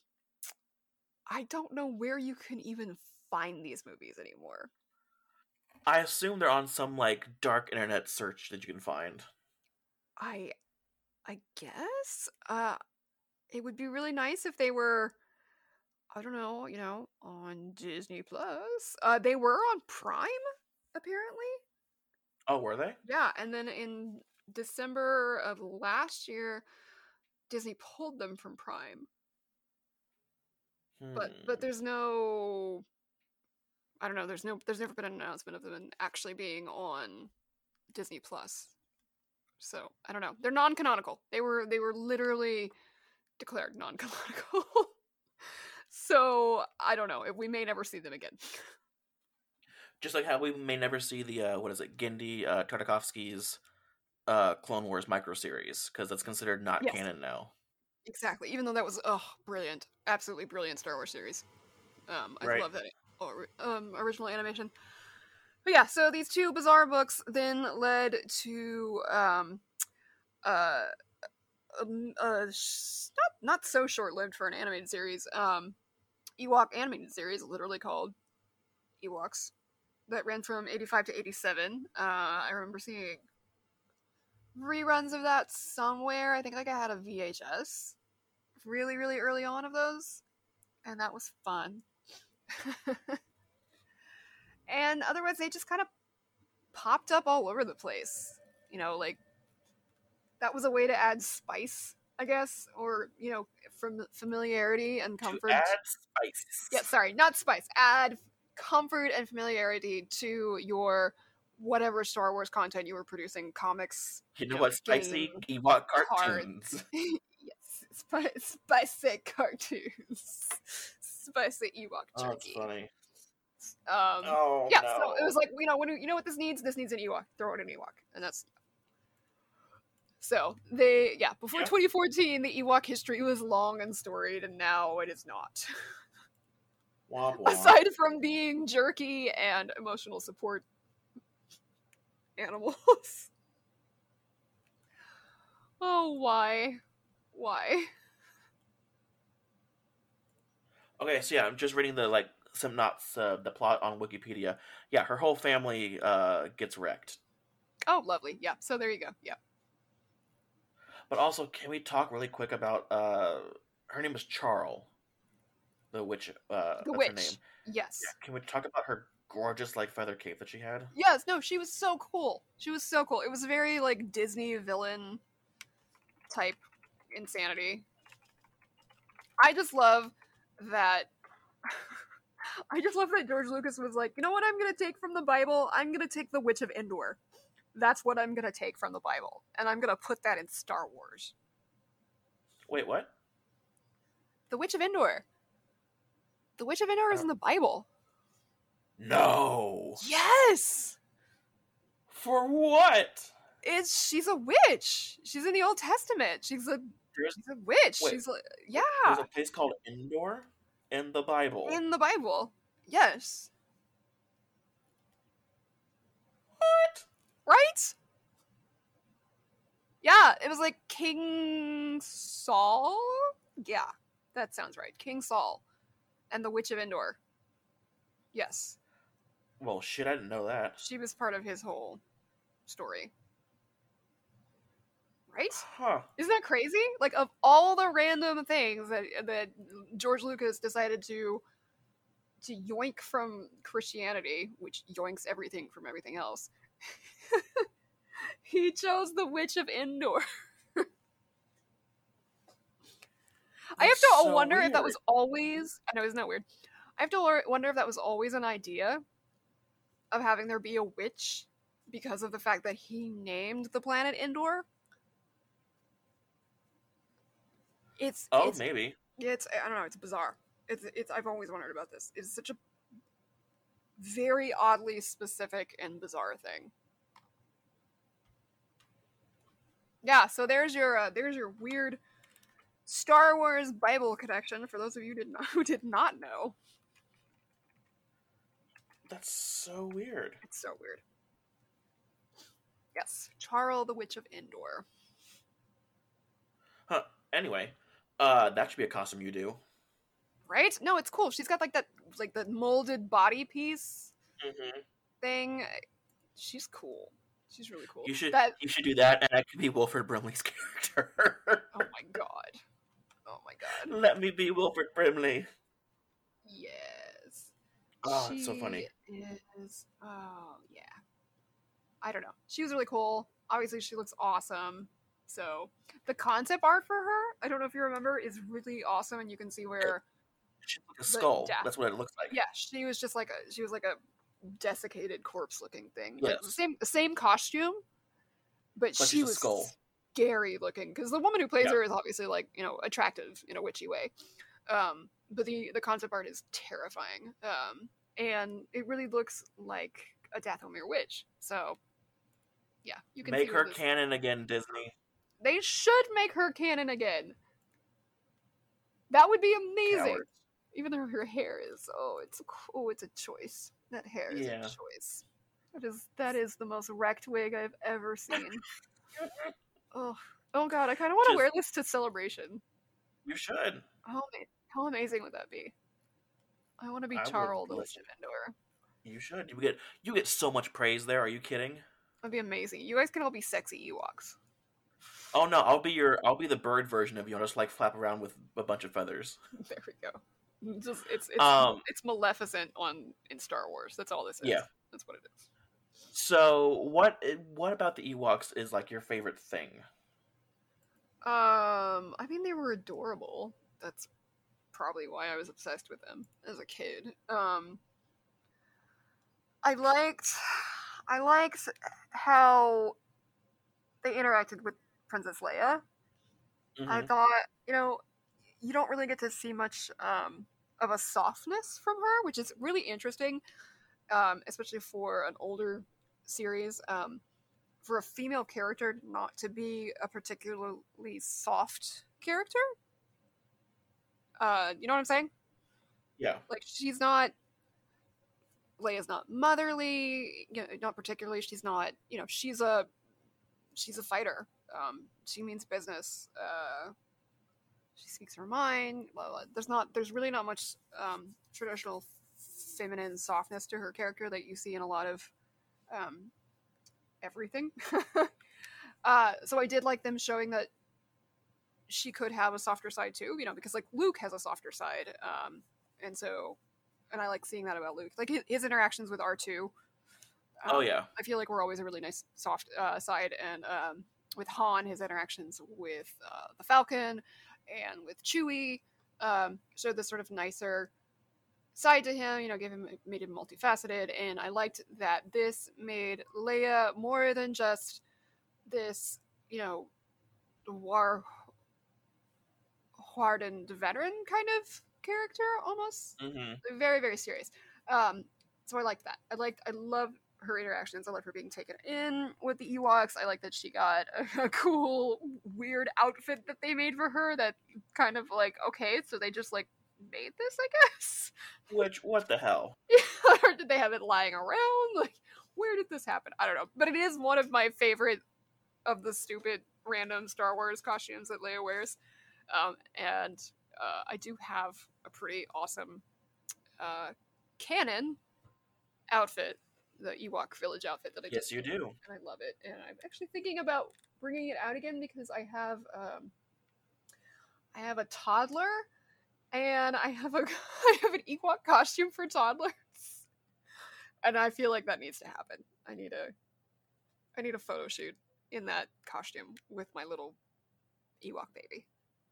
don't know where you can even find these movies anymore. I assume they're on some like dark internet search that you can find. I guess it would be really nice if they were, I don't know, on Disney Plus. They were on Prime, apparently. Oh, were they? Yeah, and then in December of last year, Disney pulled them from Prime. But there's no, I don't know, there's never been an announcement of them actually being on Disney Plus. So I don't know. They're non-canonical. They were literally declared non-canonical. So I don't know. We may never see them again. Just like how we may never see the Genndy Tartakovsky's Clone Wars micro series, because that's considered not canon now. Exactly. Even though that was brilliant, absolutely brilliant Star Wars series. I love that original animation. But yeah, so these two bizarre books then led to not so short-lived for an animated series. Ewok animated series, literally called Ewoks, that ran from 85 to 87. I remember seeing reruns of that somewhere. I think I had a VHS really, really early on of those, and that was fun. And otherwise, they just kind of popped up all over the place. Like that was a way to add spice, I guess, or from familiarity and comfort. To add spice. Yeah, sorry, not spice. Add comfort and familiarity to your whatever Star Wars content you were producing, comics. You know what? Spicy Ewok cartoons. Yes, spicy cartoons. Spicy Ewok Oh, that's jerky. funny. Yeah, so it was like, what this needs? This needs an Ewok. Throw it in Ewok, and that's. So before 2014, the Ewok history was long and storied, and now it is not. Womp womp. Aside from being jerky and emotional support animals. Oh, why? Why? Okay, so I'm just reading the the plot on Wikipedia. Yeah, her whole family gets wrecked. Oh, lovely. Yeah, so there you go. Yeah. But also, can we talk really quick about her name is Charl, the witch. The that's witch. her name. Yes. Yeah, can we talk about her gorgeous feather cape that she had? Yes. No, she was so cool. She was so cool. It was very Disney villain type insanity. I just love that. I just love that George Lucas was like, you know what I'm gonna take from the Bible? I'm gonna take the Witch of Endor. That's what I'm gonna take from the Bible, and I'm gonna put that in Star Wars. Wait, what? The Witch of Endor. The Witch of Endor is in the Bible. No. Yes. For what? She's a witch. She's in the Old Testament. She's a witch. Wait, There's a place called Endor in the Bible. In the Bible. Yes. What? Right? Yeah, it was King Saul? Yeah, that sounds right. King Saul and the Witch of Endor. Yes. Well, shit, I didn't know that. She was part of his whole story. Right? Huh. Isn't that crazy? Of all the random things that George Lucas decided to yoink from Christianity, which yoinks everything from everything else, he chose the Witch of Endor. I have to wonder if that was always... I know, isn't that weird? I have to wonder if that was always an idea of having there be a witch because of the fact that he named the planet Endor. It's maybe. It's I don't know, it's bizarre. It's I've always wondered about this. It's such a very oddly specific and bizarre thing. Yeah, so there's your weird Star Wars Bible connection for those of you who did not know. That's so weird. It's so weird. Yes, Charl the Witch of Endor. Huh. Anyway, that should be a costume you do. Right? No, it's cool. She's got that the molded body piece thing. She's cool. She's really cool. You should do that, and I could be Wilford Brimley's character. Oh my god. Oh my god. Let me be Wilford Brimley. Yes. Oh, it's so funny. Oh yeah. I don't know. She was really cool. Obviously, she looks awesome. So the concept art for her, I don't know if you remember, is really awesome, and you can see where she's like a skull. That's what it looks like. Yeah, she was like a desiccated corpse-looking thing. Yes. The same costume, but she was a skull. Scary looking because the woman who plays her is obviously attractive in a witchy way. But the concept art is terrifying. And it really looks like a Dathomir witch. So yeah, you can make her canon again, Disney. They should make her canon again. That would be amazing. Cowards. Even though her hair is it's a choice. That hair is a choice. That is the most wrecked wig I've ever seen. Oh god, I kind of want to wear this to Celebration. You should. How amazing would that be? I want to be Charl the Witch of Endor. You should. You get so much praise there. Are you kidding? That'd be amazing. You guys can all be sexy Ewoks. Oh no, I'll be the bird version of you. I'll just flap around with a bunch of feathers. There we go. It's Maleficent in Star Wars. That's all this is. Yeah, that's what it is. So what about the Ewoks is your favorite thing? I mean, they were adorable. That's probably why I was obsessed with them as a kid. I liked how they interacted with Princess Leia. I thought, you don't really get to see much of a softness from her, which is really interesting, especially for an older series. For a female character not to be a particularly soft character. You know what I'm saying? Yeah. Like, Leia's not motherly, not particularly. She's not, she's a fighter. She means business. She speaks her mind. There's really not much traditional feminine softness to her character that you see in a lot of everything. So I did like them showing that she could have a softer side too, because like Luke has a softer side. And I like seeing that about Luke. Like his interactions with R2. Oh yeah. I feel like we're always a really nice soft side, and with Han, his interactions with the Falcon and with Chewie showed this sort of nicer side to him, made him multifaceted, and I liked that this made Leia more than just this, hardened veteran kind of character, almost. Mm-hmm. Very, very serious. So I liked that. I love her interactions. I love her being taken in with the Ewoks. I like that she got a cool, weird outfit that they made for her that kind of like, okay, so they just like made this, I guess. Which, what the hell? Or did they have it lying around? Like, where did this happen? I don't know. But it is one of my favorite of the stupid random Star Wars costumes that Leia wears. And I do have a pretty awesome canon outfit, the Ewok village outfit that I Yes, you do. And I love it. And I'm actually thinking about bringing it out again because I have a toddler, and I have an Ewok costume for toddlers, and I feel like that needs to happen. I need a photo shoot in that costume with my little Ewok baby.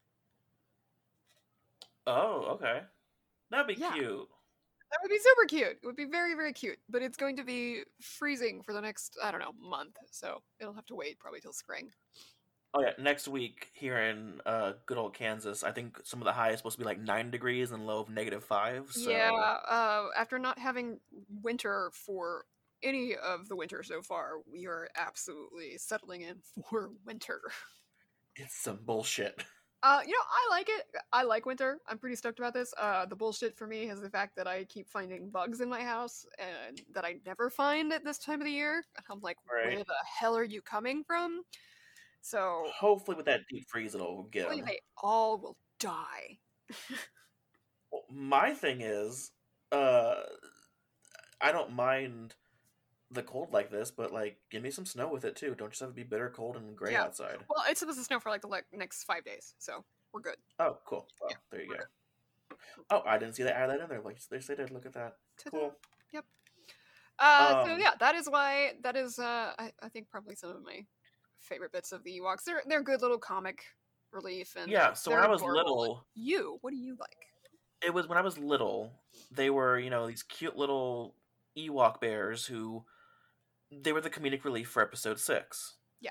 Oh, okay. That'd be cute. That would be super cute. It would be very, very cute. But it's going to be freezing for the next, month. So it'll have to wait probably till spring. Oh yeah, next week here in good old Kansas, I think some of the high is supposed to be like 9 degrees and low of -5. So... Yeah, after not having winter for any of the winter so far, we are absolutely settling in for winter. It's some bullshit. I like it. I like winter. I'm pretty stoked about this. The bullshit for me is the fact that I keep finding bugs in my house and that I never find at this time of the year. And I'm like, Where the hell are you coming from? So hopefully with that deep freeze it'll get them. They all will die. Well, my thing is, I don't mind the cold like this, but like give me some snow with it too. Don't just have to be bitter cold and gray outside. Well, it's supposed to snow for like the next 5 days, so we're good. Oh, cool. Well, there you go. Oh, I didn't see that. Add that in there. Like they said, look at that. Cool. Yep. So yeah, that is why. That is, I think probably some of my favorite bits of the Ewoks. They're good little comic relief, and yeah. So when I was little, what do you like? It was when I was little. They were these cute little Ewok bears who. They were the comedic relief for episode 6. Yeah.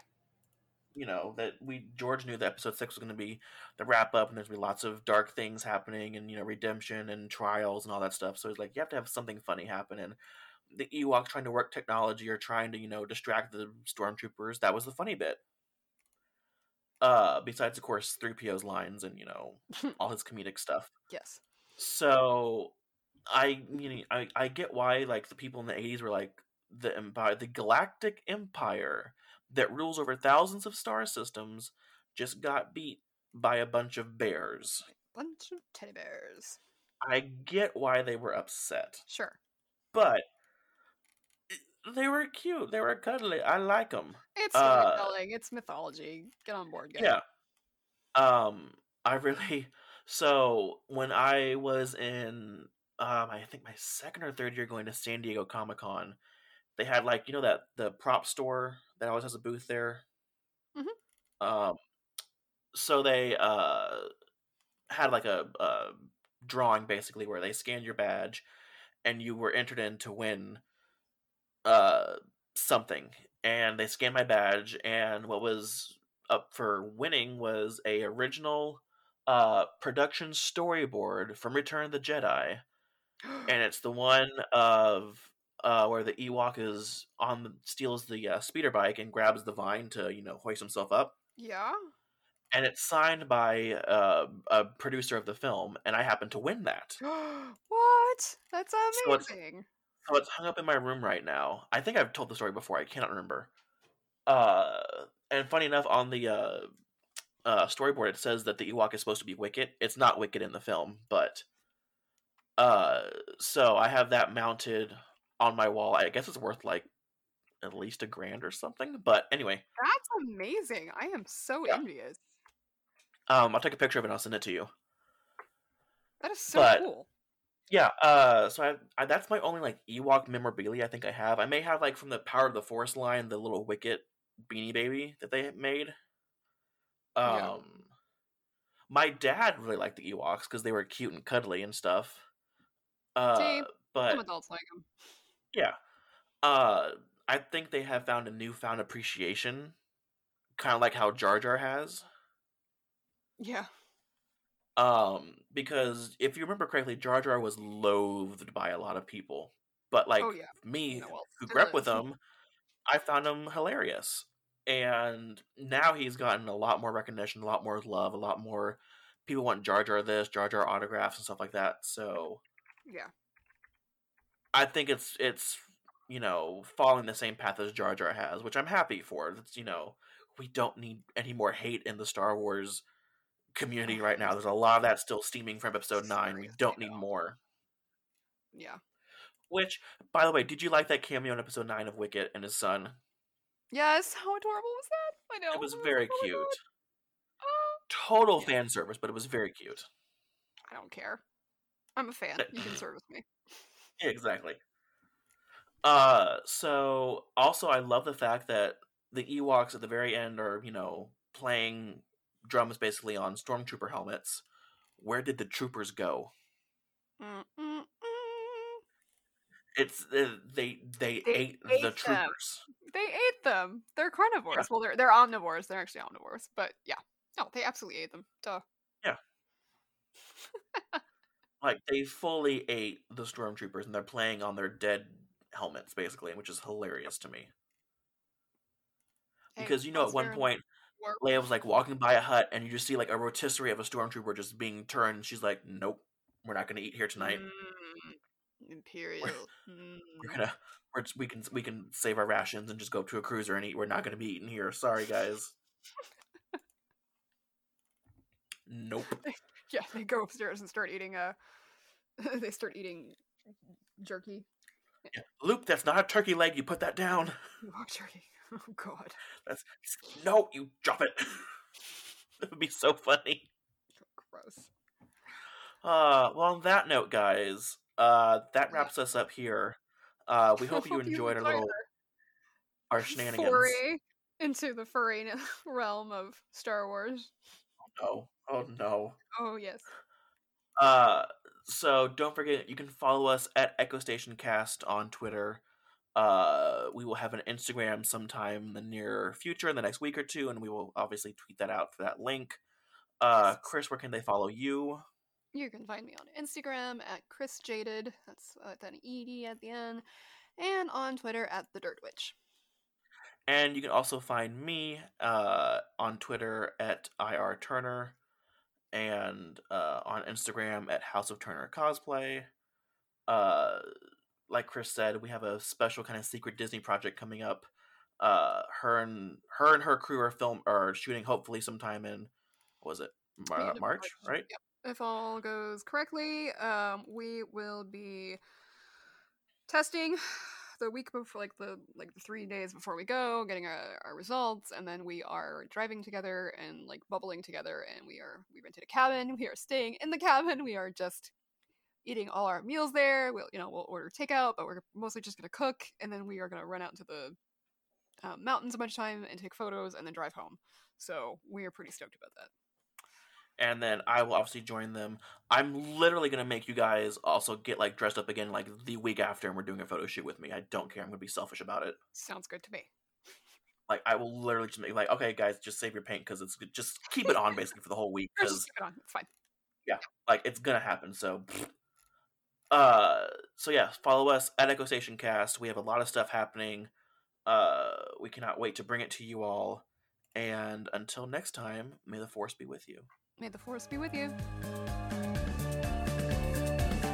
George knew that episode 6 was going to be the wrap up, and there's going to be lots of dark things happening, and redemption and trials and all that stuff. So it's like you have to have something funny happen, and the Ewoks trying to work technology or trying to distract the stormtroopers. That was the funny bit. Besides, of course, 3PO's lines and all his comedic stuff. Yes. So I get why like the people in the 80s were like. The Empire, the Galactic Empire that rules over thousands of star systems, just got beat by a bunch of bears. Bunch of teddy bears. I get why they were upset. Sure. But they were cute. They were cuddly. I like them. It's storytelling. It's mythology. Get on board, guys. Yeah. So when I was in, I think my second or third year going to San Diego Comic-Con, they had like that the prop store that always has a booth there. Mm-hmm. So they had like a drawing basically where they scanned your badge, and you were entered in to win something. And they scanned my badge, and what was up for winning was a original production storyboard from Return of the Jedi, and it's the one of where the Ewok is steals the speeder bike and grabs the vine to hoist himself up. Yeah. And it's signed by a producer of the film, and I happen to win that. What? That's amazing. So it's hung up in my room right now. I think I've told the story before. I cannot remember. And funny enough, on the storyboard, it says that the Ewok is supposed to be Wicket. It's not Wicket in the film, but so I have that mounted on my wall. I guess it's worth like at least $1,000 or something. But anyway, that's amazing. I am so envious. I'll take a picture of it and I'll send it to you. That is so cool. Yeah, so I that's my only like Ewok memorabilia I think I have. I may have like from the Power of the Force line, the little Wicket Beanie Baby that they made. My dad really liked the Ewoks because they were cute and cuddly and stuff. See, but some adults like them. Yeah, I think they have found a newfound appreciation, kind of like how Jar Jar has. Yeah. Because if you remember correctly, Jar Jar was loathed by a lot of people. But like me, who grew up with him, I found him hilarious. And now he's gotten a lot more recognition, a lot more love, a lot more people want Jar Jar this, Jar Jar autographs and stuff like that. So yeah, I think it's following the same path as Jar Jar has, which I'm happy for. It's, we don't need any more hate in the Star Wars community right now. There's a lot of that still steaming from episode 9. We don't need more. Yeah. Which, by the way, did you like that cameo in episode 9 of Wicket and his son? Yes. How adorable was that? I know. It was very cute. Total fan service, but it was very cute. I don't care. I'm a fan. You can service me. Exactly. So also I love the fact that the Ewoks at the very end are, playing drums basically on stormtrooper helmets. Where did the troopers go? It's they ate the troopers. They ate them. They're carnivores. Yeah. Well, they're omnivores. They're actually omnivores. But yeah, no, they absolutely ate them. Duh. Yeah. Like they fully ate the stormtroopers, and they're playing on their dead helmets, basically, which is hilarious to me. Because at one point, Leia was like walking by a hut, and you just see like a rotisserie of a stormtrooper just being turned. And she's like, "Nope, we're not going to eat here tonight. Imperial. We can save our rations and just go up to a cruiser and eat. We're not going to be eating here. Sorry, guys." Nope. Yeah, they go upstairs and start eating. They start eating jerky. Yeah. Luke, that's not a turkey leg. You put that down. Oh, jerky. Oh God. No, you drop it. It would be so funny. Gross. Well, on that note, guys, that wraps us up here. We hope you enjoyed our shenanigans. Foray into the furry realm of Star Wars. Oh no. Oh yes. So don't forget, you can follow us at Echo Station Cast on Twitter. We will have an Instagram sometime in the near future, in the next week or two, and we will obviously tweet that out for that link. Chris, where can they follow you? You can find me on Instagram at ChrisJaded, that's with an ED at the end, and on Twitter at The Dirt Witch. And you can also find me on Twitter at IR Turner, and on Instagram at House of Turner Cosplay. Like Chris said, we have a special kind of secret Disney project coming up. Her and her crew are shooting hopefully sometime in, what was it, March, right? Yep. If all goes correctly, we will be testing the week before, like the 3 days before we go, getting our results, and then we are driving together and like bubbling together, and we rented a cabin. We are staying in the cabin. We are just eating all our meals there. We'll order takeout, but we're mostly just gonna cook, and then we are gonna run out into the mountains a bunch of time and take photos and then drive home. So we are pretty stoked about that. And then I will obviously join them. I'm literally going to make you guys also get like dressed up again like the week after, and we're doing a photo shoot with me. I don't care. I'm going to be selfish about it. Sounds good to me. Like, I will literally just make like, okay, guys, just save your paint because it's just keep it on basically for the whole week. Just keep it on. It's fine. Yeah, like it's gonna happen. So, so yeah, follow us at Echo Station Cast. We have a lot of stuff happening. We cannot wait to bring it to you all. And until next time, may the Force be with you. May the Force be with you.